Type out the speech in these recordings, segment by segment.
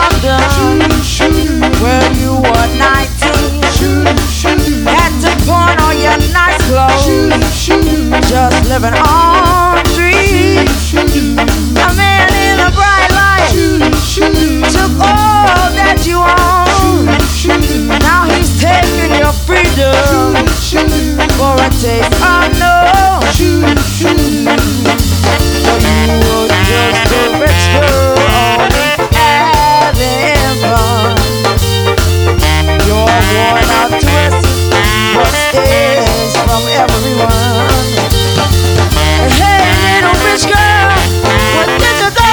London when you were 19. Had to pawn all your nice clothes, just living on dreams. A man in a bright light took all that you own. Now he's taking your freedom for a taste of no. So you were just a rich girl only having fun. You're worn out twists, but stares from everyone. Hey, little rich girl, what did you do?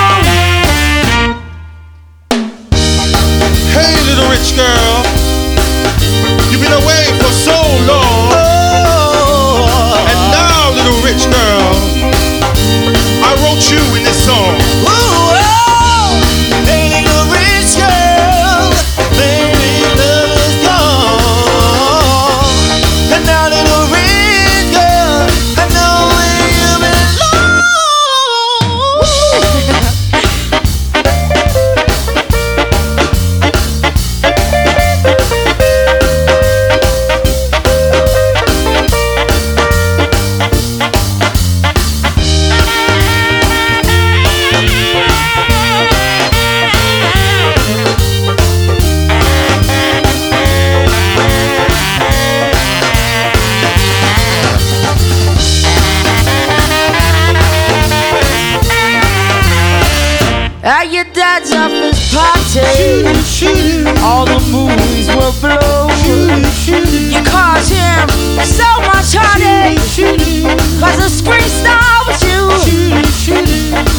Hey, little rich girl, you've been away for so long. And now, little rich girl, I wrote you in this song. Hey, little rich girl, baby, love is gone. And now, little rich girl, I know where you belong. At your dad's office party, all the movies were blown. You caused him so much heartache, 'cause the screen star was you.